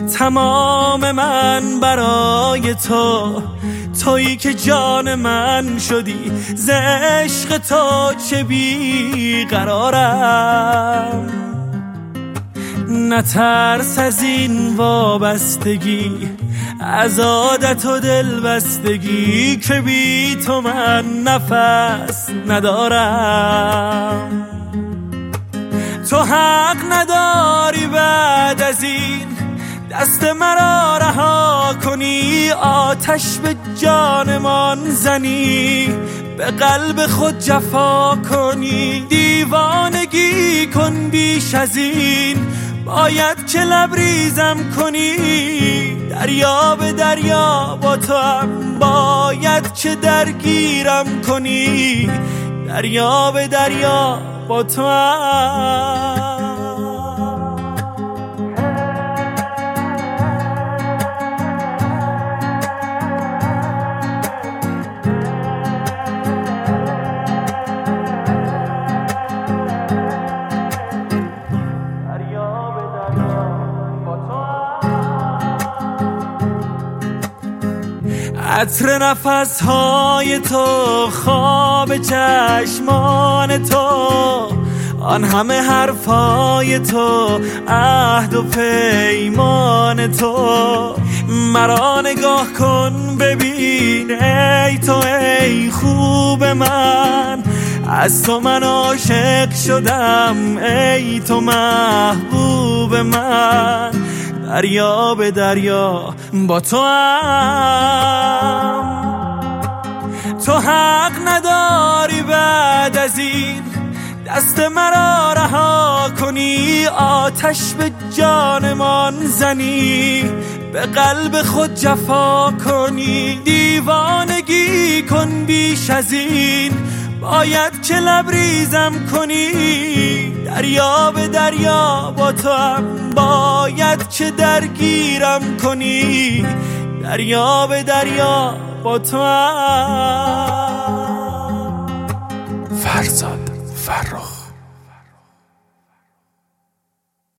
تمام من برای تو، تویی که جان من شدی، ز عشق تو چه بیقرارم. نترس از این وابستگی، از عادت و دلبستگی، که بی تو من نفس ندارم. تو حق نداری بعد از این دست مرا رها کنی، آتش به جانمان زنی، به قلب خود جفا کنی. دیوانگی کن بیش از این، باید که لبریزم کنی. دریا به دریا با تو هم باید که درگیرم کنی. دریا به دریا با تو هم. عطر نفسهای تو، خواب چشمان تو، آن همه حرفای تو، عهد و پیمان تو. مرا نگاه کن ببین ای تو، ای خوب من، از تو من عاشق شدم، ای تو محبوب من. دریا به دریا با تو هم. تو حق نداری بعد از این دست مرا رها کنی، آتش به جانمان زنی، به قلب خود جفا کنی. دیوانگی کن بیش از این، باید که لبریزم کنی. دریا به دریا با تو هم باید که درگیرم کنی. دریا به دریا با تو هم. فرزاد فرخ.